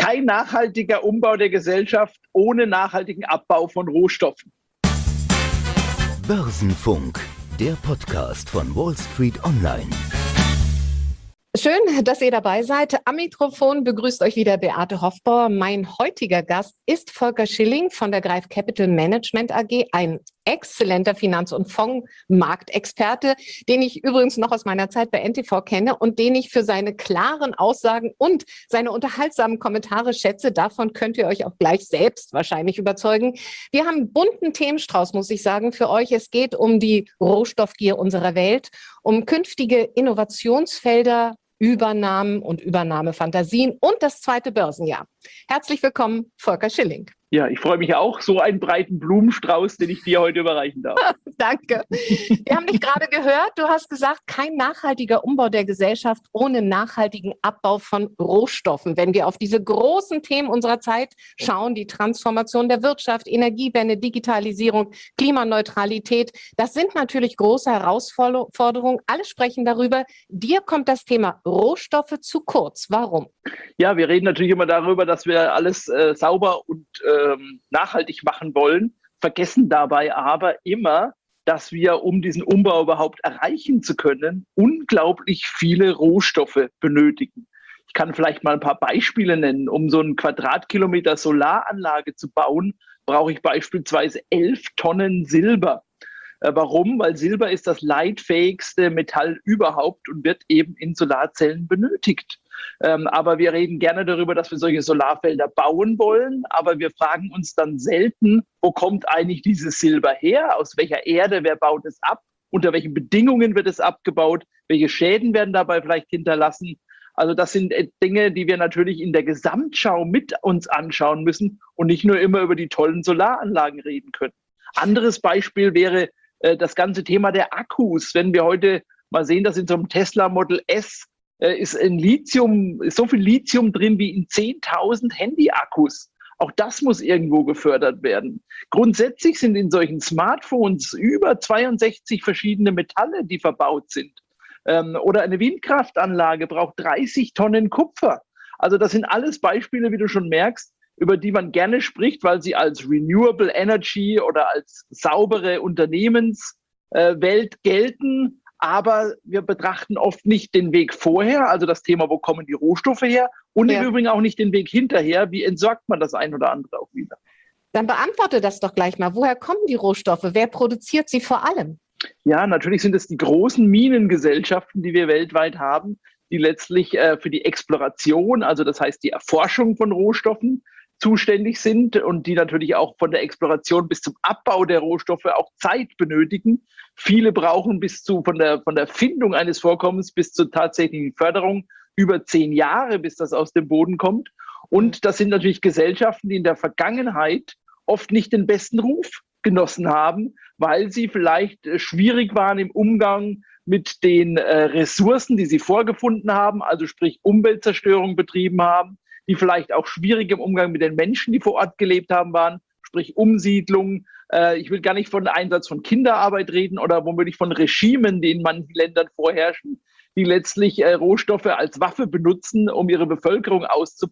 Kein nachhaltiger Umbau der Gesellschaft ohne nachhaltigen Abbau von Rohstoffen. Börsenfunk, der Podcast von Wall Street Online. Schön, dass ihr dabei seid. Am Mikrofon begrüßt euch wieder Beate Hofbauer. Mein heutiger Gast ist Volker Schilling von der Greif Capital Management AG, ein exzellenter Finanz- und Fondsmarktexperte, den ich übrigens noch aus meiner Zeit bei NTV kenne und den ich für seine klaren Aussagen und seine unterhaltsamen Kommentare schätze. Davon könnt ihr euch auch gleich selbst wahrscheinlich überzeugen. Wir haben einen bunten Themenstrauß, muss ich sagen, für euch. Es geht um die Rohstoffgier unserer Welt, um künftige Innovationsfelder, Übernahmen und Übernahmefantasien und das zweite Börsenjahr. Herzlich willkommen, Volker Schilling. Ja, ich freue mich auch, so einen breiten Blumenstrauß, den ich dir heute überreichen darf. Danke. Wir haben dich gerade gehört. Du hast gesagt, kein nachhaltiger Umbau der Gesellschaft ohne nachhaltigen Abbau von Rohstoffen. Wenn wir auf diese großen Themen unserer Zeit schauen, die Transformation der Wirtschaft, Energiewende, Digitalisierung, Klimaneutralität, das sind natürlich große Herausforderungen. Alle sprechen darüber. Dir kommt das Thema Rohstoffe zu kurz. Warum? Ja, wir reden natürlich immer darüber, dass wir alles sauber und nachhaltig machen wollen, vergessen dabei aber immer, dass wir, um diesen Umbau überhaupt erreichen zu können, unglaublich viele Rohstoffe benötigen. Ich kann vielleicht mal ein paar Beispiele nennen. Um so einen Quadratkilometer Solaranlage zu bauen, brauche ich beispielsweise 11 Tonnen Silber. Warum? Weil Silber ist das leitfähigste Metall überhaupt und wird eben in Solarzellen benötigt. Aber wir reden gerne darüber, dass wir solche Solarfelder bauen wollen, aber wir fragen uns dann selten, wo kommt eigentlich dieses Silber her? Aus welcher Erde? Wer baut es ab? Unter welchen Bedingungen wird es abgebaut? Welche Schäden werden dabei vielleicht hinterlassen? Also das sind Dinge, die wir natürlich in der Gesamtschau mit uns anschauen müssen und nicht nur immer über die tollen Solaranlagen reden können. Anderes Beispiel wäre das ganze Thema der Akkus. Wenn wir heute mal sehen, dass in so einem Tesla Model S ist so viel Lithium drin wie in 10.000 Handy-Akkus. Auch das muss irgendwo gefördert werden. Grundsätzlich sind in solchen Smartphones über 62 verschiedene Metalle, die verbaut sind. Oder eine Windkraftanlage braucht 30 Tonnen Kupfer. Also das sind alles Beispiele, wie du schon merkst, über die man gerne spricht, weil sie als Renewable Energy oder als saubere Unternehmenswelt gelten. Aber wir betrachten oft nicht den Weg vorher, also das Thema, wo kommen die Rohstoffe her, und im Übrigen auch nicht den Weg hinterher, wie entsorgt man das ein oder andere auch wieder. Dann beantworte das doch gleich mal. Woher kommen die Rohstoffe? Wer produziert sie vor allem? Ja, natürlich sind es die großen Minengesellschaften, die wir weltweit haben, die letztlich für die Exploration, also das heißt die Erforschung von Rohstoffen, zuständig sind und die natürlich auch von der Exploration bis zum Abbau der Rohstoffe auch Zeit benötigen. Viele brauchen von der Findung eines Vorkommens bis zur tatsächlichen Förderung über 10 Jahre, bis das aus dem Boden kommt. Und das sind natürlich Gesellschaften, die in der Vergangenheit oft nicht den besten Ruf genossen haben, weil sie vielleicht schwierig waren im Umgang mit den Ressourcen, die sie vorgefunden haben, also sprich Umweltzerstörung betrieben haben, die vielleicht auch schwierig im Umgang mit den Menschen, die vor Ort gelebt haben, waren, sprich Umsiedlung. Ich will gar nicht von Einsatz von Kinderarbeit reden oder womöglich von Regimen, die in manchen Ländern vorherrschen, die letztlich Rohstoffe als Waffe benutzen, um ihre Bevölkerung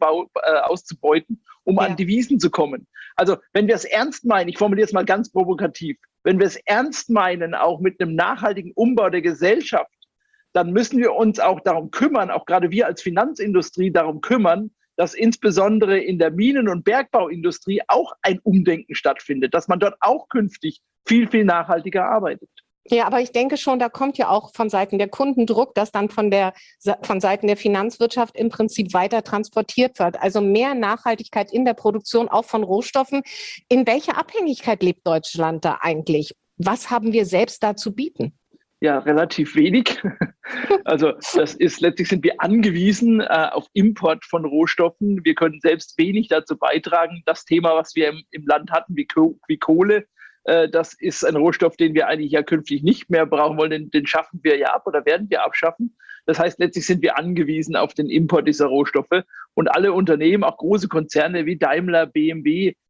auszubeuten, um an Devisen zu kommen. Also wenn wir es ernst meinen, ich formuliere es mal ganz provokativ, wenn wir es ernst meinen, auch mit einem nachhaltigen Umbau der Gesellschaft, dann müssen wir uns auch darum kümmern, auch gerade wir als Finanzindustrie darum kümmern, dass insbesondere in der Minen- und Bergbauindustrie auch ein Umdenken stattfindet, dass man dort auch künftig viel, viel nachhaltiger arbeitet. Ja, aber ich denke schon, da kommt ja auch von Seiten der Kunden Druck, dass dann von Seiten der Finanzwirtschaft im Prinzip weiter transportiert wird. Also mehr Nachhaltigkeit in der Produktion, auch von Rohstoffen. In welcher Abhängigkeit lebt Deutschland da eigentlich? Was haben wir selbst da zu bieten? Ja, relativ wenig. Also letztlich sind wir angewiesen auf Import von Rohstoffen. Wir können selbst wenig dazu beitragen. Das Thema, was wir im Land hatten, wie Kohle, das ist ein Rohstoff, den wir eigentlich ja künftig nicht mehr brauchen wollen. Den schaffen wir ja ab oder werden wir abschaffen. Das heißt, letztlich sind wir angewiesen auf den Import dieser Rohstoffe. Und alle Unternehmen, auch große Konzerne wie Daimler, BMW,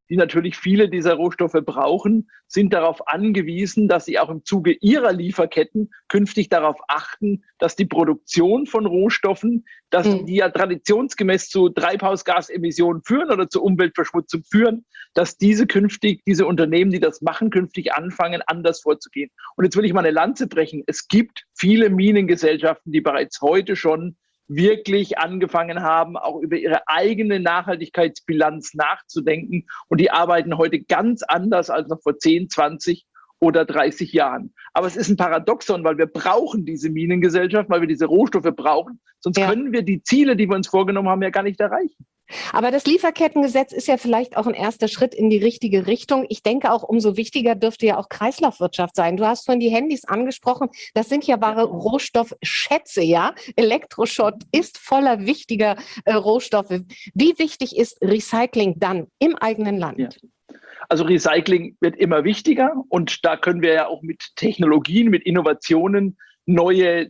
die natürlich viele dieser Rohstoffe brauchen, sind darauf angewiesen, dass sie auch im Zuge ihrer Lieferketten künftig darauf achten, dass die Produktion von Rohstoffen, die ja traditionsgemäß zu Treibhausgasemissionen führen oder zur Umweltverschmutzung führen, dass diese Unternehmen, die das machen, künftig anfangen, anders vorzugehen. Und jetzt will ich mal eine Lanze brechen. Es gibt viele Minengesellschaften, die bereits heute schon wirklich angefangen haben, auch über ihre eigene Nachhaltigkeitsbilanz nachzudenken. Und die arbeiten heute ganz anders als noch vor 10, 20 oder 30 Jahren. Aber es ist ein Paradoxon, weil wir brauchen diese Minengesellschaft, weil wir diese Rohstoffe brauchen. Sonst können wir die Ziele, die wir uns vorgenommen haben, ja gar nicht erreichen. Aber das Lieferkettengesetz ist ja vielleicht auch ein erster Schritt in die richtige Richtung. Ich denke auch, umso wichtiger dürfte ja auch Kreislaufwirtschaft sein. Du hast vorhin die Handys angesprochen. Das sind ja wahre Rohstoffschätze, ja? Elektroschrott ist voller wichtiger Rohstoffe. Wie wichtig ist Recycling dann im eigenen Land? Ja. Also Recycling wird immer wichtiger und da können wir ja auch mit Technologien, mit Innovationen neue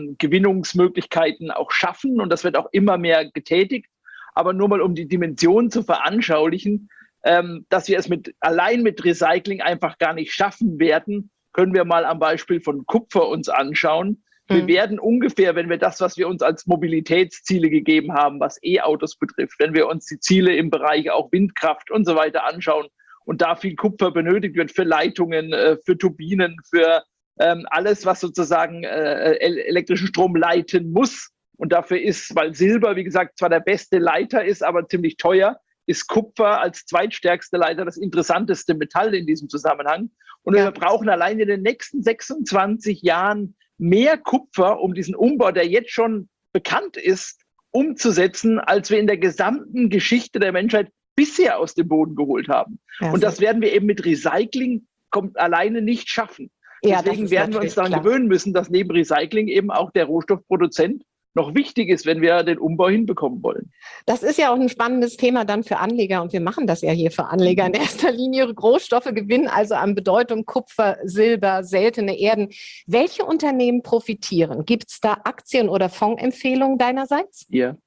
Gewinnungsmöglichkeiten auch schaffen und das wird auch immer mehr getätigt. Aber nur mal um die Dimension zu veranschaulichen, dass wir es allein mit Recycling einfach gar nicht schaffen werden, können wir mal am Beispiel von Kupfer uns anschauen. Wir werden ungefähr, wenn wir das, was wir uns als Mobilitätsziele gegeben haben, was E-Autos betrifft, wenn wir uns die Ziele im Bereich auch Windkraft und so weiter anschauen und da viel Kupfer benötigt wird für Leitungen, für Turbinen, für alles, was sozusagen elektrischen Strom leiten muss. Und dafür ist, weil Silber, wie gesagt, zwar der beste Leiter ist, aber ziemlich teuer, ist Kupfer als zweitstärkste Leiter das interessanteste Metall in diesem Zusammenhang. Und wir brauchen allein in den nächsten 26 Jahren mehr Kupfer, um diesen Umbau, der jetzt schon bekannt ist, umzusetzen, als wir in der gesamten Geschichte der Menschheit bisher aus dem Boden geholt haben. Ja, und das werden wir eben mit Recycling alleine nicht schaffen. Deswegen werden wir uns daran gewöhnen müssen, dass neben Recycling eben auch der Rohstoffproduzent noch wichtig ist, wenn wir den Umbau hinbekommen wollen. Das ist ja auch ein spannendes Thema dann für Anleger und wir machen das ja hier für Anleger in erster Linie. Rohstoffe gewinnen also an Bedeutung, Kupfer, Silber, seltene Erden. Welche Unternehmen profitieren? Gibt es da Aktien- oder Fondsempfehlungen deinerseits?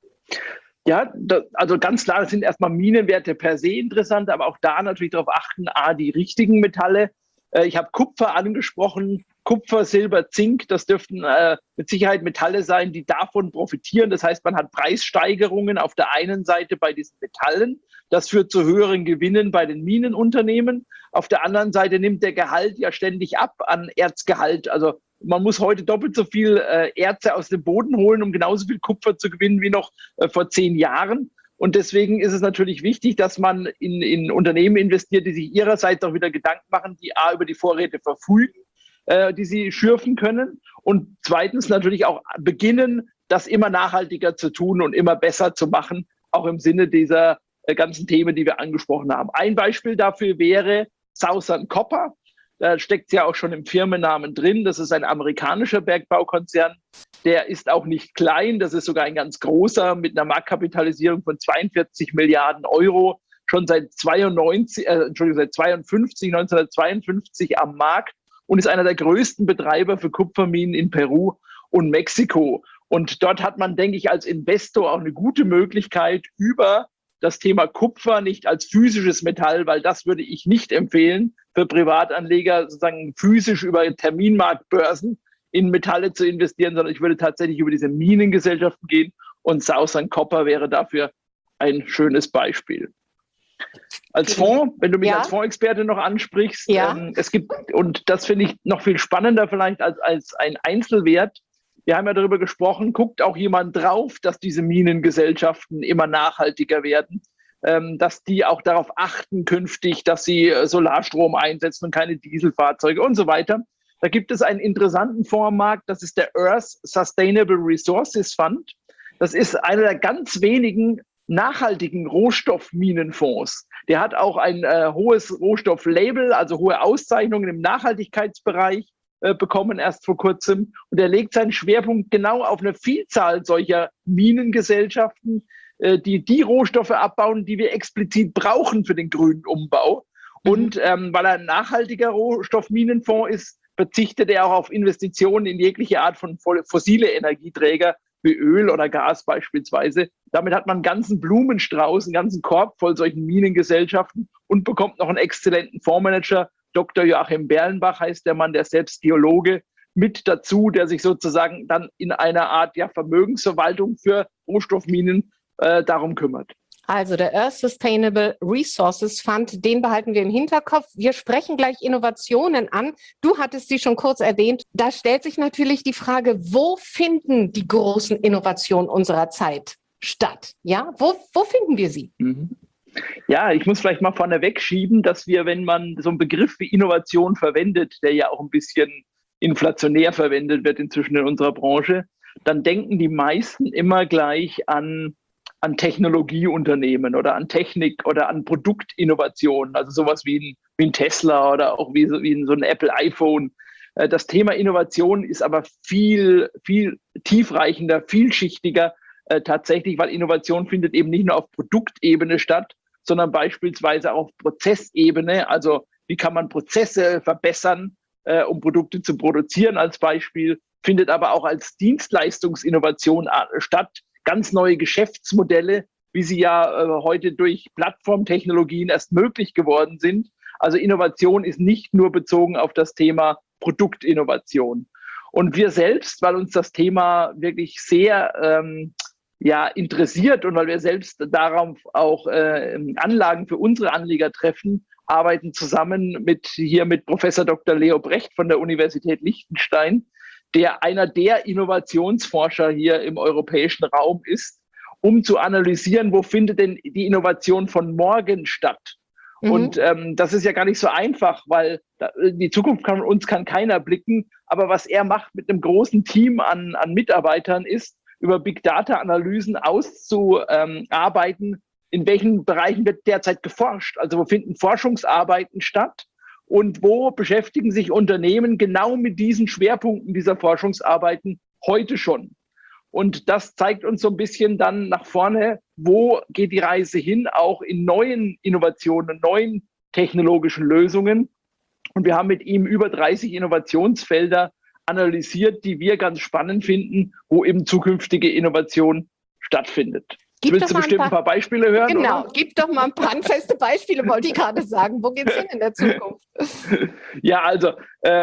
Ja, also ganz klar, das sind erstmal Minenwerte per se interessant, aber auch da natürlich darauf achten, die richtigen Metalle. Ich habe Kupfer angesprochen, Kupfer, Silber, Zink, das dürften mit Sicherheit Metalle sein, die davon profitieren. Das heißt, man hat Preissteigerungen auf der einen Seite bei diesen Metallen. Das führt zu höheren Gewinnen bei den Minenunternehmen. Auf der anderen Seite nimmt der Gehalt ja ständig ab an Erzgehalt. Also man muss heute doppelt so viel Erze aus dem Boden holen, um genauso viel Kupfer zu gewinnen wie noch vor 10 Jahren. Und deswegen ist es natürlich wichtig, dass man in Unternehmen investiert, die sich ihrerseits auch wieder Gedanken machen, die über die Vorräte verfügen, die sie schürfen können. Und zweitens natürlich auch beginnen, das immer nachhaltiger zu tun und immer besser zu machen, auch im Sinne dieser ganzen Themen, die wir angesprochen haben. Ein Beispiel dafür wäre Southern Copper. Da steckt es ja auch schon im Firmennamen drin. Das ist ein amerikanischer Bergbaukonzern. Der ist auch nicht klein. Das ist sogar ein ganz großer mit einer Marktkapitalisierung von 42 Milliarden Euro. Schon seit 1952 am Markt und ist einer der größten Betreiber für Kupferminen in Peru und Mexiko. Und dort hat man, denke ich, als Investor auch eine gute Möglichkeit, über das Thema Kupfer nicht als physisches Metall, weil das würde ich nicht empfehlen, für Privatanleger sozusagen physisch über Terminmarktbörsen in Metalle zu investieren, sondern ich würde tatsächlich über diese Minengesellschaften gehen und Southern Copper wäre dafür ein schönes Beispiel. Als Fonds, wenn du mich als Fondsexperte noch ansprichst, es gibt, und das finde ich noch viel spannender vielleicht als ein Einzelwert, wir haben ja darüber gesprochen, guckt auch jemand drauf, dass diese Minengesellschaften immer nachhaltiger werden, dass die auch darauf achten künftig, dass sie Solarstrom einsetzen und keine Dieselfahrzeuge und so weiter. Da gibt es einen interessanten Fonds am Markt, das ist der Earth Sustainable Resources Fund. Das ist einer der ganz wenigen nachhaltigen Rohstoffminenfonds. Der hat auch ein hohes Rohstofflabel, also hohe Auszeichnungen im Nachhaltigkeitsbereich bekommen erst vor kurzem. Und er legt seinen Schwerpunkt genau auf eine Vielzahl solcher Minengesellschaften, die Rohstoffe abbauen, die wir explizit brauchen für den grünen Umbau. Und weil er ein nachhaltiger Rohstoffminenfonds ist, verzichtet er auch auf Investitionen in jegliche Art von fossile Energieträger wie Öl oder Gas beispielsweise. Damit hat man einen ganzen Blumenstrauß, einen ganzen Korb voll solchen Minengesellschaften und bekommt noch einen exzellenten Fondsmanager. Dr. Joachim Berlenbach heißt der Mann, der ist selbst Geologe, mit dazu, der sich sozusagen dann in einer Art Vermögensverwaltung für Rohstoffminen darum kümmert. Also der Earth Sustainable Resources Fund, den behalten wir im Hinterkopf. Wir sprechen gleich Innovationen an. Du hattest sie schon kurz erwähnt. Da stellt sich natürlich die Frage, wo finden die großen Innovationen unserer Zeit statt? Ja, wo finden wir sie? Ja, ich muss vielleicht mal vorneweg schieben, dass wir, wenn man so einen Begriff wie Innovation verwendet, der ja auch ein bisschen inflationär verwendet wird inzwischen in unserer Branche, dann denken die meisten immer gleich an Technologieunternehmen oder an Technik oder an Produktinnovationen, also sowas wie ein Tesla oder auch wie so ein Apple iPhone. Das Thema Innovation ist aber viel, viel tiefreichender, vielschichtiger tatsächlich, weil Innovation findet eben nicht nur auf Produktebene statt, sondern beispielsweise auf Prozessebene. Also wie kann man Prozesse verbessern, um Produkte zu produzieren als Beispiel, findet aber auch als Dienstleistungsinnovation statt. Ganz neue Geschäftsmodelle, wie sie ja heute durch Plattformtechnologien erst möglich geworden sind. Also Innovation ist nicht nur bezogen auf das Thema Produktinnovation. Und wir selbst, weil uns das Thema wirklich sehr interessiert und weil wir selbst darauf auch Anlagen für unsere Anleger treffen, arbeiten zusammen mit Professor Dr. Leo Brecht von der Universität Liechtenstein, der einer der Innovationsforscher hier im europäischen Raum ist, um zu analysieren, wo findet denn die Innovation von morgen statt. Und das ist ja gar nicht so einfach, weil die Zukunft kann keiner blicken. Aber was er macht mit einem großen Team an Mitarbeitern ist, über Big Data Analysen auszuarbeiten, in welchen Bereichen wird derzeit geforscht. Also wo finden Forschungsarbeiten statt? Und wo beschäftigen sich Unternehmen genau mit diesen Schwerpunkten dieser Forschungsarbeiten heute schon? Und das zeigt uns so ein bisschen dann nach vorne, wo geht die Reise hin, auch in neuen Innovationen, neuen technologischen Lösungen. Und wir haben mit ihm über 30 Innovationsfelder analysiert, die wir ganz spannend finden, wo eben zukünftige Innovation stattfindet. Willst du bestimmt ein paar Beispiele hören? Genau, oder? Gib doch mal ein paar handfeste Beispiele, wollte ich gerade sagen. Wo geht es hin in der Zukunft? Ja, also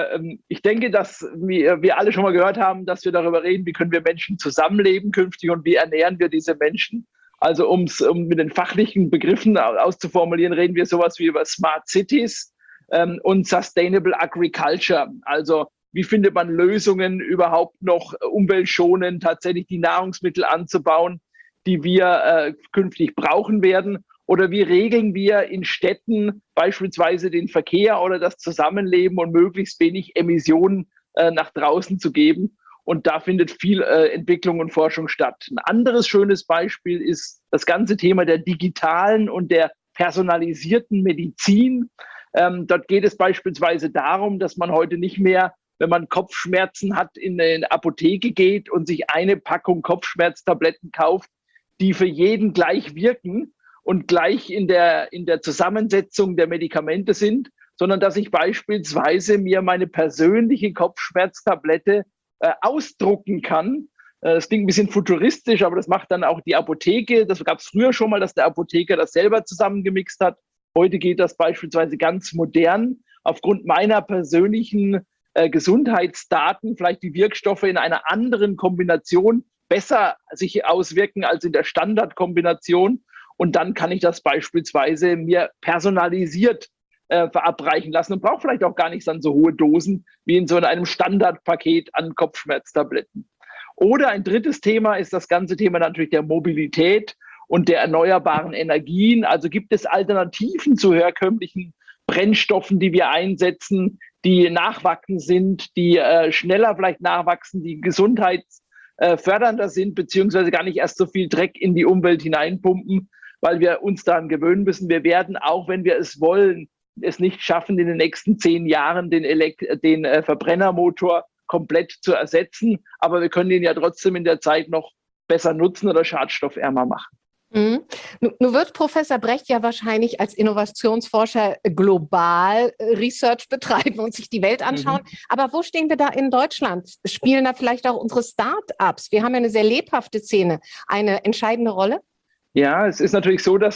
ich denke, dass wir alle schon mal gehört haben, dass wir darüber reden, wie können wir Menschen zusammenleben künftig und wie ernähren wir diese Menschen. Also um mit den fachlichen Begriffen auszuformulieren, reden wir sowas wie über Smart Cities und Sustainable Agriculture. Also wie findet man Lösungen, überhaupt noch umweltschonend tatsächlich die Nahrungsmittel anzubauen, die wir künftig brauchen werden? Oder wie regeln wir in Städten beispielsweise den Verkehr oder das Zusammenleben und möglichst wenig Emissionen nach draußen zu geben? Und da findet viel Entwicklung und Forschung statt. Ein anderes schönes Beispiel ist das ganze Thema der digitalen und der personalisierten Medizin. Dort geht es beispielsweise darum, dass man heute nicht mehr, wenn man Kopfschmerzen hat, in eine Apotheke geht und sich eine Packung Kopfschmerztabletten kauft, die für jeden gleich wirken und gleich in der Zusammensetzung der Medikamente sind, sondern dass ich beispielsweise mir meine persönliche Kopfschmerztablette ausdrucken kann. Das klingt ein bisschen futuristisch, aber das macht dann auch die Apotheke. Das gab es früher schon mal, dass der Apotheker das selber zusammengemixt hat. Heute geht das beispielsweise ganz modern. Aufgrund meiner persönlichen Gesundheitsdaten, vielleicht die Wirkstoffe in einer anderen Kombination besser sich auswirken als in der Standardkombination. Und dann kann ich das beispielsweise mir personalisiert verabreichen lassen und brauche vielleicht auch gar nicht dann so hohe Dosen wie in so einem Standardpaket an Kopfschmerztabletten. Oder ein drittes Thema ist das ganze Thema natürlich der Mobilität und der erneuerbaren Energien. Also gibt es Alternativen zu herkömmlichen Brennstoffen, die wir einsetzen, die nachwachsend sind, die schneller vielleicht nachwachsen, die gesundheitsfördernder sind, beziehungsweise gar nicht erst so viel Dreck in die Umwelt hineinpumpen, weil wir uns daran gewöhnen müssen. Wir werden, auch wenn wir es wollen, es nicht schaffen, in den nächsten 10 Jahren den Verbrennermotor komplett zu ersetzen. Aber wir können ihn ja trotzdem in der Zeit noch besser nutzen oder schadstoffärmer machen. Mhm. Nun wird Professor Brecht ja wahrscheinlich als Innovationsforscher global Research betreiben und sich die Welt anschauen. Aber wo stehen wir da in Deutschland? Spielen da vielleicht auch unsere Start-ups? Wir haben ja eine sehr lebhafte Szene, eine entscheidende Rolle? Ja, es ist natürlich so, dass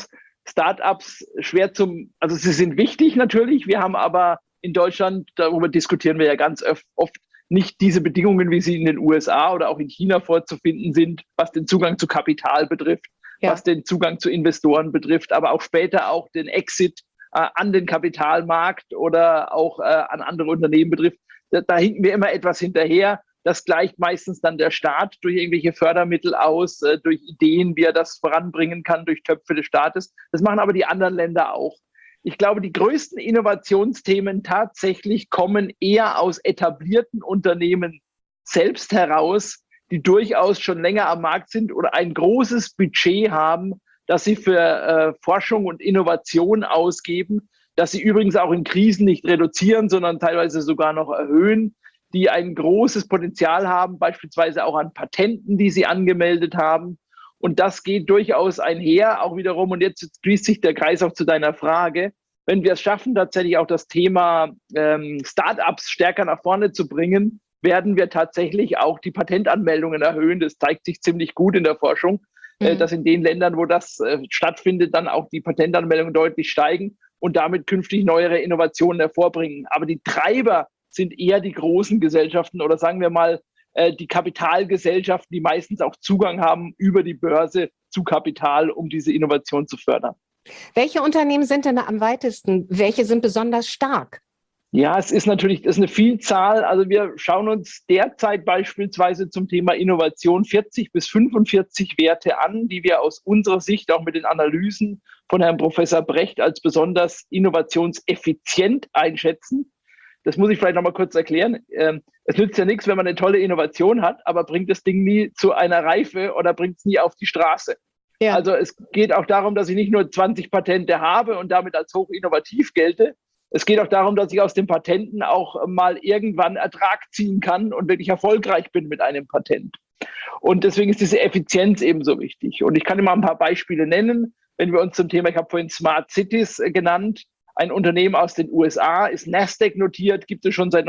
Startups also sie sind wichtig natürlich, wir haben aber in Deutschland, darüber diskutieren wir ja ganz oft, nicht diese Bedingungen, wie sie in den USA oder auch in China vorzufinden sind, was den Zugang zu Kapital betrifft, was den Zugang zu Investoren betrifft, aber auch später auch den Exit an den Kapitalmarkt oder auch an andere Unternehmen betrifft. Da hinken wir immer etwas hinterher. Das gleicht meistens dann der Staat durch irgendwelche Fördermittel aus, durch Ideen, wie er das voranbringen kann, durch Töpfe des Staates. Das machen aber die anderen Länder auch. Ich glaube, die größten Innovationsthemen tatsächlich kommen eher aus etablierten Unternehmen selbst heraus, die durchaus schon länger am Markt sind oder ein großes Budget haben, das sie für Forschung und Innovation ausgeben, das sie übrigens auch in Krisen nicht reduzieren, sondern teilweise sogar noch erhöhen, die ein großes Potenzial haben, beispielsweise auch an Patenten, die sie angemeldet haben. Und das geht durchaus einher, auch wiederum, und jetzt schließt sich der Kreis auch zu deiner Frage, wenn wir es schaffen, tatsächlich auch das Thema Startups stärker nach vorne zu bringen, werden wir tatsächlich auch die Patentanmeldungen erhöhen. Das zeigt sich ziemlich gut in der Forschung, dass in den Ländern, wo das stattfindet, dann auch die Patentanmeldungen deutlich steigen und damit künftig neuere Innovationen hervorbringen. Aber die Treiber sind eher die großen Gesellschaften oder sagen wir mal die Kapitalgesellschaften, die meistens auch Zugang haben über die Börse zu Kapital, um diese Innovation zu fördern. Welche Unternehmen sind denn am weitesten? Welche sind besonders stark? Ja, das ist eine Vielzahl. Also wir schauen uns derzeit beispielsweise zum Thema Innovation 40 bis 45 Werte an, die wir aus unserer Sicht auch mit den Analysen von Herrn Professor Brecht als besonders innovationseffizient einschätzen. Das muss ich vielleicht noch mal kurz erklären. Es nützt ja nichts, wenn man eine tolle Innovation hat, aber bringt das Ding nie zu einer Reife oder bringt es nie auf die Straße. Ja. Also es geht auch darum, dass ich nicht nur 20 Patente habe und damit als hoch innovativ gelte. Es geht auch darum, dass ich aus den Patenten auch mal irgendwann Ertrag ziehen kann und wirklich erfolgreich bin mit einem Patent. Und deswegen ist diese Effizienz ebenso wichtig. Und ich kann immer ein paar Beispiele nennen. Wenn wir uns zum Thema, ich habe vorhin Smart Cities genannt, ein Unternehmen aus den USA, ist Nasdaq notiert, gibt es schon seit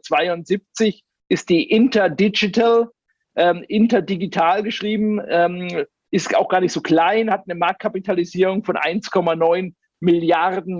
1972, ist die Interdigital, interdigital geschrieben, ist auch gar nicht so klein, hat eine Marktkapitalisierung von 1,9 Milliarden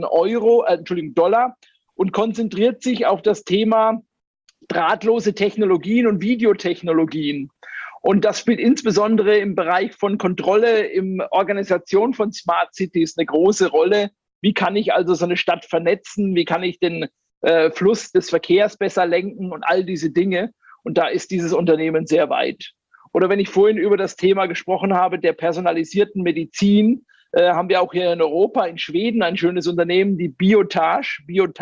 Dollar und konzentriert sich auf das Thema drahtlose Technologien und Videotechnologien. Und das spielt insbesondere im Bereich von Kontrolle, in Organisation von Smart Cities eine große Rolle. Wie kann ich also so eine Stadt vernetzen? Wie kann ich den Fluss des Verkehrs besser lenken und all diese Dinge? Und da ist dieses Unternehmen sehr weit. Oder wenn ich vorhin über das Thema gesprochen habe, der personalisierten Medizin, haben wir auch hier in Europa, in Schweden, ein schönes Unternehmen, die Biotage,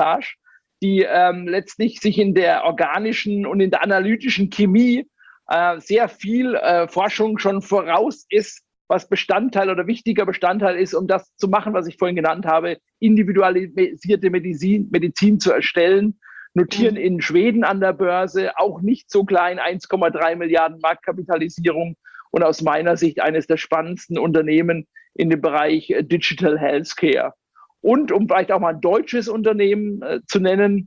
die letztlich sich in der organischen und in der analytischen Chemie sehr viel Forschung schon voraus ist, was Bestandteil oder wichtiger Bestandteil ist, um das zu machen, was ich vorhin genannt habe, individualisierte Medizin zu erstellen, notieren in Schweden an der Börse, auch nicht so klein, 1,3 Milliarden Marktkapitalisierung und aus meiner Sicht eines der spannendsten Unternehmen in dem Bereich Digital Healthcare. Und um vielleicht auch mal ein deutsches Unternehmen zu nennen,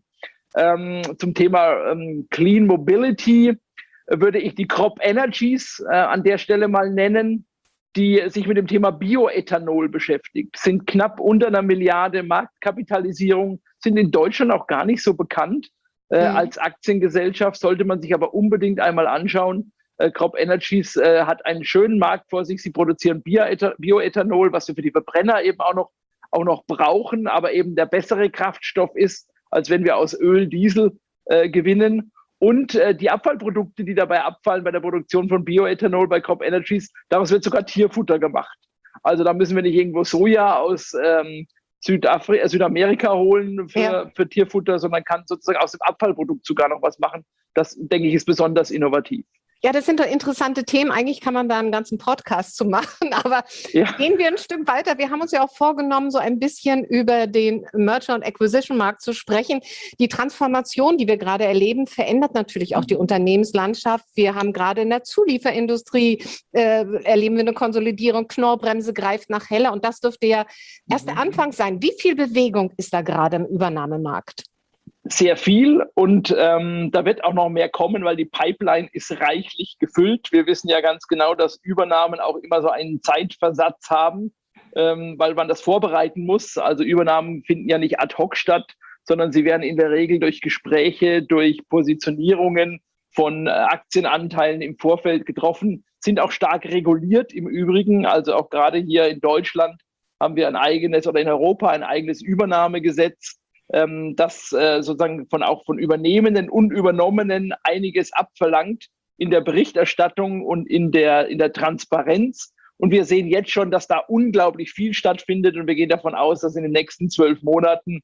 zum Thema Clean Mobility würde ich die Crop Energies an der Stelle mal nennen, die sich mit dem Thema Bioethanol beschäftigt, sind knapp unter 1 Milliarde Marktkapitalisierung, sind in Deutschland auch gar nicht so bekannt. Als Aktiengesellschaft sollte man sich aber unbedingt einmal anschauen. Crop Energies hat einen schönen Markt vor sich. Sie produzieren Bioethanol, was wir für die Verbrenner eben auch noch brauchen, aber eben der bessere Kraftstoff ist, als wenn wir aus Öl, Diesel gewinnen. Und die Abfallprodukte, die dabei abfallen bei der Produktion von Bioethanol bei Crop Energies, daraus wird sogar Tierfutter gemacht. Also da müssen wir nicht irgendwo Soja aus Südamerika holen für Tierfutter, sondern kann sozusagen aus dem Abfallprodukt sogar noch was machen. Das, denke ich, ist besonders innovativ. Ja, das sind doch interessante Themen. Eigentlich kann man da einen ganzen Podcast zu machen, aber gehen wir ein Stück weiter. Wir haben uns ja auch vorgenommen, so ein bisschen über den Merger- und Acquisition-Markt zu sprechen. Die Transformation, die wir gerade erleben, verändert natürlich auch die Unternehmenslandschaft. Wir haben gerade in der Zulieferindustrie, erleben wir eine Konsolidierung, Knorrbremse greift nach Heller und das dürfte ja erst der Anfang sein. Wie viel Bewegung ist da gerade im Übernahmemarkt? Sehr viel und da wird auch noch mehr kommen, weil die Pipeline ist reichlich gefüllt. Wir wissen ja ganz genau, dass Übernahmen auch immer so einen Zeitversatz haben. weil man das vorbereiten muss. Also Übernahmen finden ja nicht ad hoc statt, sondern sie werden in der Regel durch Gespräche, durch Positionierungen von Aktienanteilen im Vorfeld getroffen, sind auch stark reguliert im Übrigen. Also auch gerade hier in Deutschland haben wir ein eigenes oder in Europa ein eigenes Übernahmegesetz, das sozusagen auch von Übernehmenden und Übernommenen einiges abverlangt in der Berichterstattung und in der Transparenz. Und wir sehen jetzt schon, dass da unglaublich viel stattfindet. Und wir gehen davon aus, dass in den nächsten 12 Monaten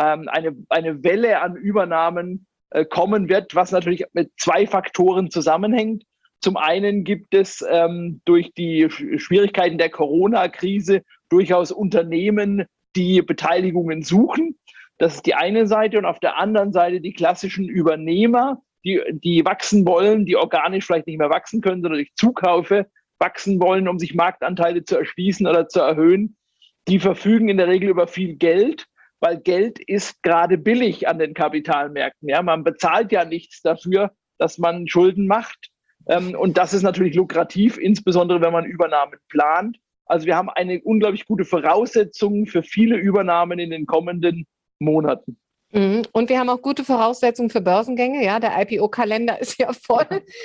eine Welle an Übernahmen kommen wird, was natürlich mit 2 Faktoren zusammenhängt. Zum einen gibt es durch die Schwierigkeiten der Corona-Krise durchaus Unternehmen, die Beteiligungen suchen. Das ist die eine Seite. Und auf der anderen Seite die klassischen Übernehmer, die wachsen wollen, die organisch vielleicht nicht mehr wachsen können, sondern durch Zukäufe wachsen wollen, um sich Marktanteile zu erschließen oder zu erhöhen. Die verfügen in der Regel über viel Geld, weil Geld ist gerade billig an den Kapitalmärkten. Ja? Man bezahlt ja nichts dafür, dass man Schulden macht. Und das ist natürlich lukrativ, insbesondere wenn man Übernahmen plant. Also wir haben eine unglaublich gute Voraussetzung für viele Übernahmen in den kommenden Monaten. Und wir haben auch gute Voraussetzungen für Börsengänge. Ja, der IPO-Kalender ist ja voll.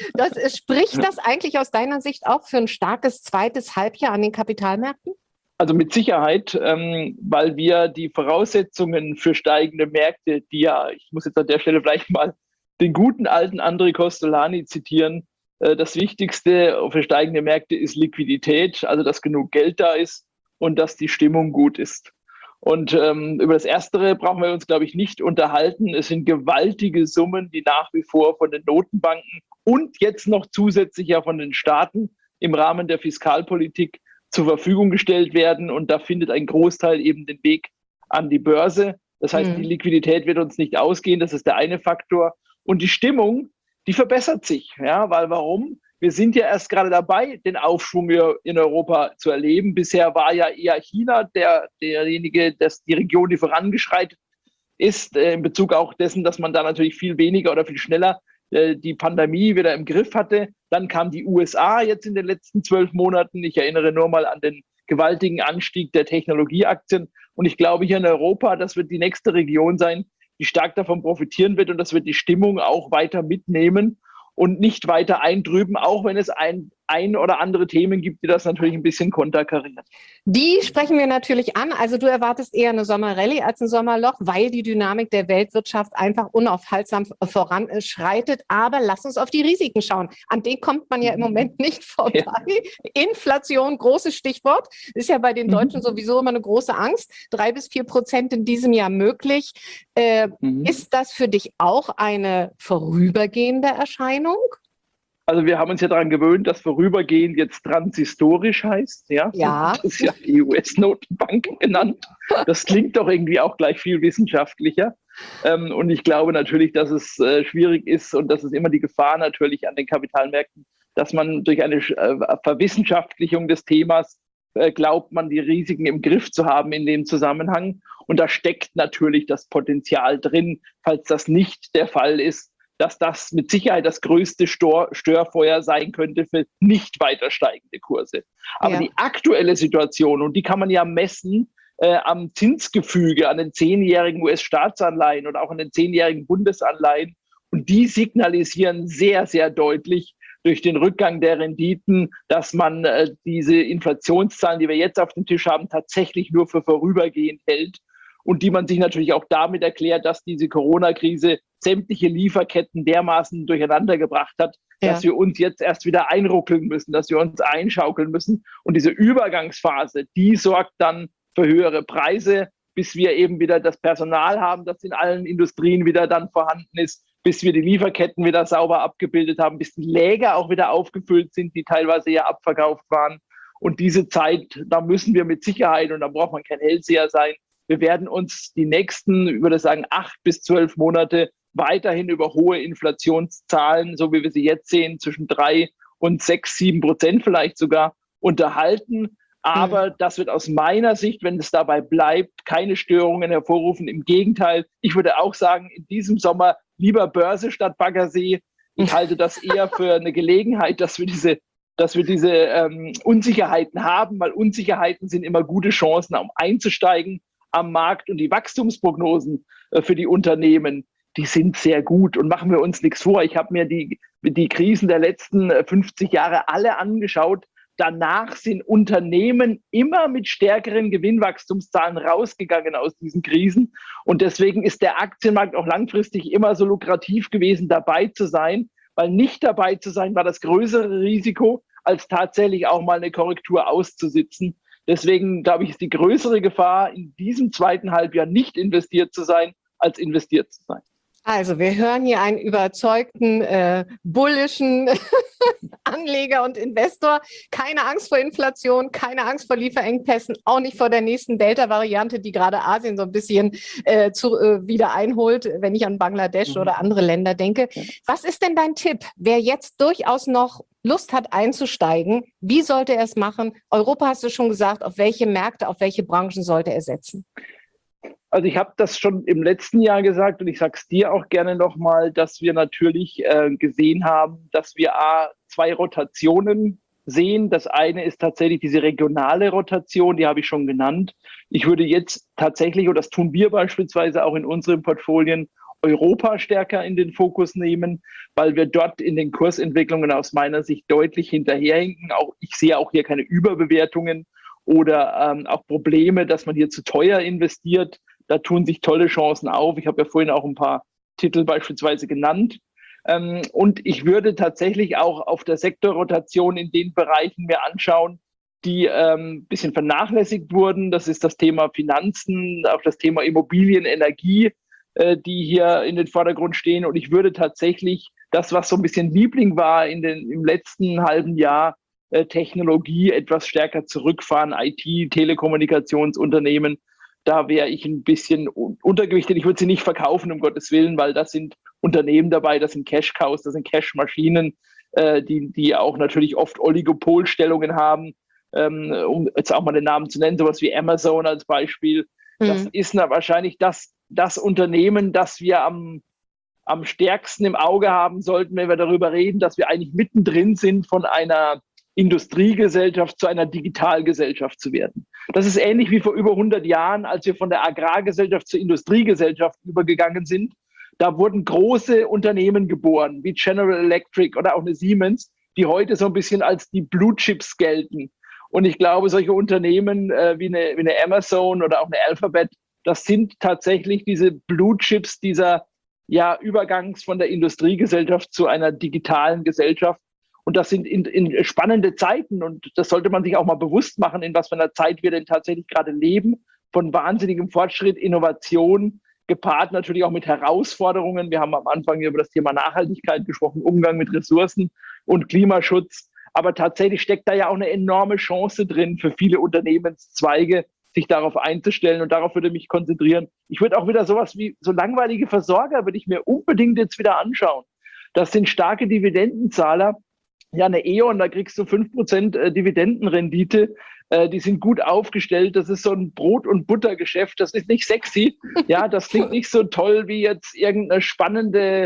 Spricht das eigentlich aus deiner Sicht auch für ein starkes zweites Halbjahr an den Kapitalmärkten? Also mit Sicherheit, weil wir die Voraussetzungen für steigende Märkte, ich muss jetzt an der Stelle vielleicht mal den guten alten André Kostolany zitieren, das Wichtigste für steigende Märkte ist Liquidität, also dass genug Geld da ist und dass die Stimmung gut ist. Und über das Erstere brauchen wir uns, glaube ich, nicht unterhalten. Es sind gewaltige Summen, die nach wie vor von den Notenbanken und jetzt noch zusätzlich ja von den Staaten im Rahmen der Fiskalpolitik zur Verfügung gestellt werden. Und da findet ein Großteil eben den Weg an die Börse. Das heißt, die Liquidität wird uns nicht ausgehen. Das ist der eine Faktor. Und die Stimmung, die verbessert sich. Ja, weil warum? Wir sind ja erst gerade dabei, den Aufschwung in Europa zu erleben. Bisher war ja eher China derjenige, die Region, die vorangeschreitet ist, in Bezug auch dessen, dass man da natürlich viel weniger oder viel schneller die Pandemie wieder im Griff hatte. Dann kam die USA jetzt in den letzten 12 Monaten. Ich erinnere nur mal an den gewaltigen Anstieg der Technologieaktien. Und ich glaube, hier in Europa, das wird die nächste Region sein, die stark davon profitieren wird. Und das wird die Stimmung auch weiter mitnehmen und nicht weiter eintrüben, auch wenn es ein oder andere Themen gibt, die das natürlich ein bisschen konterkarieren. Die sprechen wir natürlich an. Also du erwartest eher eine Sommerrallye als ein Sommerloch, weil die Dynamik der Weltwirtschaft einfach unaufhaltsam voranschreitet. Aber lass uns auf die Risiken schauen. An denen kommt man ja im Moment nicht vorbei. Ja. Inflation, großes Stichwort. Ist ja bei den Deutschen sowieso immer eine große Angst. 3-4% in diesem Jahr möglich. Ist das für dich auch eine vorübergehende Erscheinung? Also wir haben uns ja daran gewöhnt, dass vorübergehend jetzt transistorisch heißt. Ja. Das ist ja die US-Notenbank genannt. Das klingt doch irgendwie auch gleich viel wissenschaftlicher. Und ich glaube natürlich, dass es schwierig ist und das ist immer die Gefahr natürlich an den Kapitalmärkten, dass man durch eine Verwissenschaftlichung des Themas glaubt, man die Risiken im Griff zu haben in dem Zusammenhang. Und da steckt natürlich das Potenzial drin, falls das nicht der Fall ist, dass das mit Sicherheit das größte Störfeuer sein könnte für nicht weiter steigende Kurse. Aber die aktuelle Situation, und die kann man ja messen am Zinsgefüge, an den 10-jährigen US-Staatsanleihen und auch an den 10-jährigen Bundesanleihen, und die signalisieren sehr, sehr deutlich durch den Rückgang der Renditen, dass man diese Inflationszahlen, die wir jetzt auf dem Tisch haben, tatsächlich nur für vorübergehend hält. Und die man sich natürlich auch damit erklärt, dass diese Corona-Krise sämtliche Lieferketten dermaßen durcheinander gebracht hat, dass wir uns jetzt erst wieder einruckeln müssen, dass wir uns einschaukeln müssen. Und diese Übergangsphase, die sorgt dann für höhere Preise, bis wir eben wieder das Personal haben, das in allen Industrien wieder dann vorhanden ist, bis wir die Lieferketten wieder sauber abgebildet haben, bis die Läger auch wieder aufgefüllt sind, die teilweise ja abverkauft waren. Und diese Zeit, da müssen wir mit Sicherheit, und da braucht man kein Hellseher sein, wir werden uns die nächsten, ich würde sagen, 8 bis 12 Monate weiterhin über hohe Inflationszahlen, so wie wir sie jetzt sehen, zwischen 3 und 6-7% vielleicht sogar unterhalten. Aber das wird aus meiner Sicht, wenn es dabei bleibt, keine Störungen hervorrufen. Im Gegenteil, ich würde auch sagen, in diesem Sommer lieber Börse statt Baggersee. Ich halte das eher für eine Gelegenheit, dass wir diese dass wir diese Unsicherheiten haben, weil Unsicherheiten sind immer gute Chancen, um einzusteigen am Markt, und die Wachstumsprognosen für die Unternehmen, die sind sehr gut, und machen wir uns nichts vor. Ich habe mir die Krisen der letzten 50 Jahre alle angeschaut. Danach sind Unternehmen immer mit stärkeren Gewinnwachstumszahlen rausgegangen aus diesen Krisen. Und deswegen ist der Aktienmarkt auch langfristig immer so lukrativ gewesen, dabei zu sein, weil nicht dabei zu sein war das größere Risiko, als tatsächlich auch mal eine Korrektur auszusitzen. Deswegen, glaube ich, ist die größere Gefahr, in diesem zweiten Halbjahr nicht investiert zu sein, als investiert zu sein. Also wir hören hier einen überzeugten, bullischen Anleger und Investor. Keine Angst vor Inflation, keine Angst vor Lieferengpässen, auch nicht vor der nächsten Delta-Variante, die gerade Asien so ein bisschen wieder einholt, wenn ich an Bangladesch oder andere Länder denke. Was ist denn dein Tipp, wer jetzt durchaus noch Lust hat einzusteigen? Wie sollte er es machen? Europa hast du schon gesagt, auf welche Märkte, auf welche Branchen sollte er setzen? Also ich habe das schon im letzten Jahr gesagt, und ich sage es dir auch gerne nochmal, dass wir natürlich gesehen haben, dass wir zwei Rotationen sehen. Das eine ist tatsächlich diese regionale Rotation, die habe ich schon genannt. Ich würde jetzt tatsächlich, und das tun wir beispielsweise auch in unseren Portfolien, Europa stärker in den Fokus nehmen, weil wir dort in den Kursentwicklungen aus meiner Sicht deutlich hinterherhinken. Auch ich sehe auch hier keine Überbewertungen oder auch Probleme, dass man hier zu teuer investiert. Da tun sich tolle Chancen auf. Ich habe ja vorhin auch ein paar Titel beispielsweise genannt. Und ich würde tatsächlich auch auf der Sektorrotation in den Bereichen mir anschauen, die ein bisschen vernachlässigt wurden. Das ist das Thema Finanzen, auch das Thema Immobilien, Energie, die hier in den Vordergrund stehen. Und ich würde tatsächlich das, was so ein bisschen Liebling war im letzten halben Jahr, Technologie etwas stärker zurückfahren, IT, Telekommunikationsunternehmen. Da wäre ich ein bisschen untergewichtet. Ich würde sie nicht verkaufen, um Gottes Willen, weil das sind Unternehmen dabei, das sind Cash-Cows, das sind Cash-Maschinen, die auch natürlich oft Oligopolstellungen haben, um jetzt auch mal den Namen zu nennen, sowas wie Amazon als Beispiel. Das ist wahrscheinlich das Unternehmen, das wir am stärksten im Auge haben sollten, wenn wir darüber reden, dass wir eigentlich mittendrin sind, von einer Industriegesellschaft zu einer Digitalgesellschaft zu werden. Das ist ähnlich wie vor über 100 Jahren, als wir von der Agrargesellschaft zur Industriegesellschaft übergegangen sind. Da wurden große Unternehmen geboren, wie General Electric oder auch eine Siemens, die heute so ein bisschen als die Blue Chips gelten. Und ich glaube, solche Unternehmen wie eine Amazon oder auch eine Alphabet, das sind tatsächlich diese Blue Chips dieser Übergangs von der Industriegesellschaft zu einer digitalen Gesellschaft. Und das sind in spannende Zeiten, und das sollte man sich auch mal bewusst machen, in was für einer Zeit wir denn tatsächlich gerade leben, von wahnsinnigem Fortschritt, Innovation, gepaart natürlich auch mit Herausforderungen. Wir haben am Anfang über das Thema Nachhaltigkeit gesprochen, Umgang mit Ressourcen und Klimaschutz. Aber tatsächlich steckt da ja auch eine enorme Chance drin für viele Unternehmenszweige, sich darauf einzustellen, und darauf würde ich mich konzentrieren. Ich würde auch wieder sowas wie so langweilige Versorger würde ich mir unbedingt jetzt wieder anschauen. Das sind starke Dividendenzahler. Ja, eine E.ON, da kriegst du 5% Dividendenrendite. Die sind gut aufgestellt. Das ist so ein Brot- und Buttergeschäft. Das ist nicht sexy. Ja, das klingt nicht so toll wie jetzt irgendeine spannende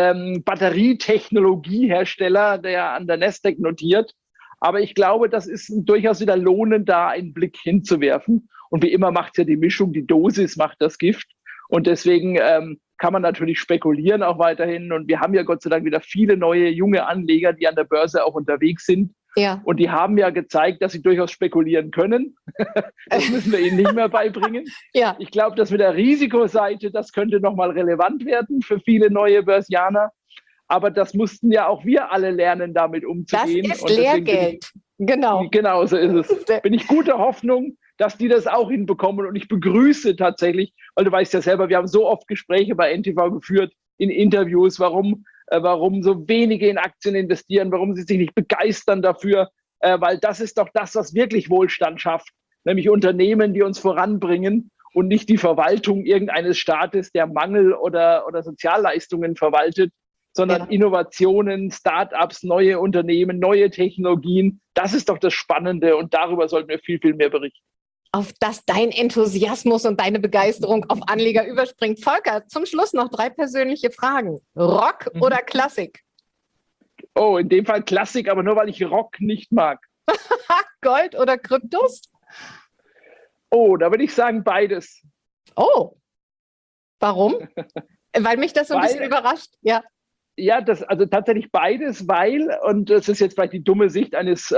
Batterietechnologiehersteller, der an der Nasdaq notiert. Aber ich glaube, das ist durchaus wieder lohnend, da einen Blick hinzuwerfen. Und wie immer macht ja die Mischung, die Dosis macht das Gift. Und deswegen kann man natürlich spekulieren auch weiterhin. Und wir haben ja Gott sei Dank wieder viele neue, junge Anleger, die an der Börse auch unterwegs sind. Ja. Und die haben ja gezeigt, dass sie durchaus spekulieren können. Das müssen wir ihnen nicht mehr beibringen. Ja. Ich glaube, dass mit der Risikoseite, das könnte nochmal relevant werden für viele neue Börsianer. Aber das mussten ja auch wir alle lernen, damit umzugehen. Das ist Lehrgeld. Genau. Genau, so ist es. Bin ich guter Hoffnung, dass die das auch hinbekommen. Und ich begrüße tatsächlich, weil du weißt ja selber, wir haben so oft Gespräche bei NTV geführt, in Interviews, warum so wenige in Aktien investieren, warum sie sich nicht begeistern dafür, weil das ist doch das, was wirklich Wohlstand schafft, nämlich Unternehmen, die uns voranbringen und nicht die Verwaltung irgendeines Staates, der Mangel oder Sozialleistungen verwaltet, sondern Innovationen, Start-ups, neue Unternehmen, neue Technologien. Das ist doch das Spannende, und darüber sollten wir viel, viel mehr berichten. Auf das dein Enthusiasmus und deine Begeisterung auf Anleger überspringt. Volker, zum Schluss noch 3 persönliche Fragen. Rock oder Klassik? Oh, in dem Fall Klassik, aber nur weil ich Rock nicht mag. Gold oder Kryptos? Oh, da würde ich sagen beides. Oh, warum? Weil mich das so ein bisschen überrascht. Ja. Ja, also tatsächlich beides, und das ist jetzt vielleicht die dumme Sicht eines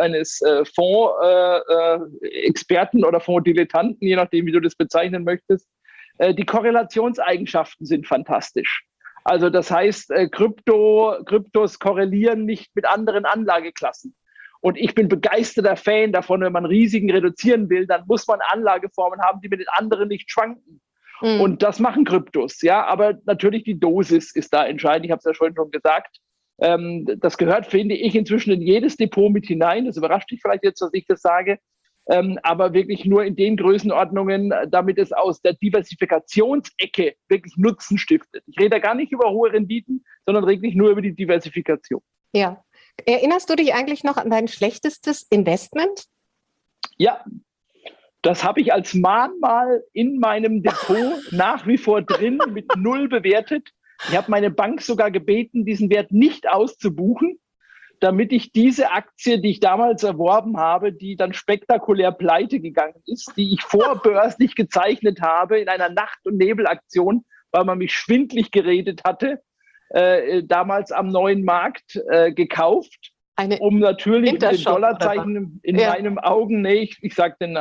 Fonds-Experten oder Fondsdilettanten, je nachdem, wie du das bezeichnen möchtest, die Korrelationseigenschaften sind fantastisch. Also das heißt, Kryptos korrelieren nicht mit anderen Anlageklassen. Und ich bin begeisterter Fan davon, wenn man Risiken reduzieren will, dann muss man Anlageformen haben, die mit den anderen nicht schwanken. Und das machen Kryptos, ja, aber natürlich die Dosis ist da entscheidend. Ich habe es ja schon gesagt. Das gehört, finde ich, inzwischen in jedes Depot mit hinein. Das überrascht dich vielleicht jetzt, dass ich das sage, aber wirklich nur in den Größenordnungen, damit es aus der Diversifikationsecke wirklich Nutzen stiftet. Ich rede da gar nicht über hohe Renditen, sondern wirklich nur über die Diversifikation. Ja. Erinnerst du dich eigentlich noch an dein schlechtestes Investment? Ja. Das habe ich als Mahnmal in meinem Depot nach wie vor drin, mit 0 bewertet. Ich habe meine Bank sogar gebeten, diesen Wert nicht auszubuchen, damit ich diese Aktie, die ich damals erworben habe, die dann spektakulär pleite gegangen ist, die ich vorbörslich gezeichnet habe in einer Nacht- und Nebelaktion, weil man mich schwindlig geredet hatte, damals am neuen Markt gekauft. Um natürlich mit den Dollarzeichen in meinen Augen, ich sage den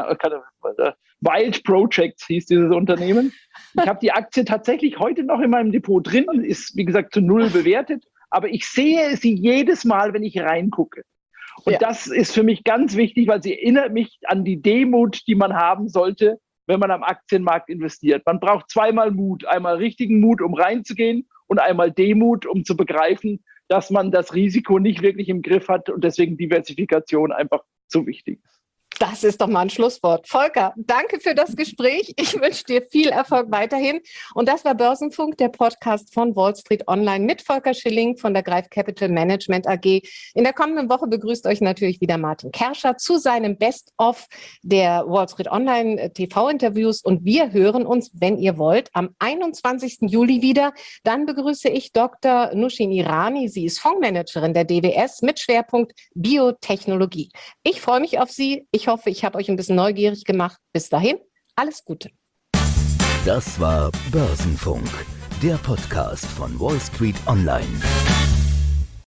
Wild Projects hieß dieses Unternehmen. Ich habe die Aktie tatsächlich heute noch in meinem Depot drin, ist wie gesagt zu 0 bewertet, aber ich sehe sie jedes Mal, wenn ich reingucke. Und das ist für mich ganz wichtig, weil sie erinnert mich an die Demut, die man haben sollte, wenn man am Aktienmarkt investiert. Man braucht 2-mal Mut, einmal richtigen Mut, um reinzugehen und einmal Demut, um zu begreifen, dass man das Risiko nicht wirklich im Griff hat und deswegen Diversifikation einfach so wichtig ist. Das ist doch mal ein Schlusswort. Volker, danke für das Gespräch. Ich wünsche dir viel Erfolg weiterhin. Und das war Börsenfunk, der Podcast von Wall Street Online mit Volker Schilling von der Greif Capital Management AG. In der kommenden Woche begrüßt euch natürlich wieder Martin Kerscher zu seinem Best-of der Wall Street Online TV-Interviews. Und wir hören uns, wenn ihr wollt, am 21. Juli wieder. Dann begrüße ich Dr. Nushin Irani. Sie ist Fondsmanagerin der DWS mit Schwerpunkt Biotechnologie. Ich freue mich auf Sie. Ich hoffe, ich habe euch ein bisschen neugierig gemacht. Bis dahin, alles Gute. Das war Börsenfunk, der Podcast von Wall Street Online.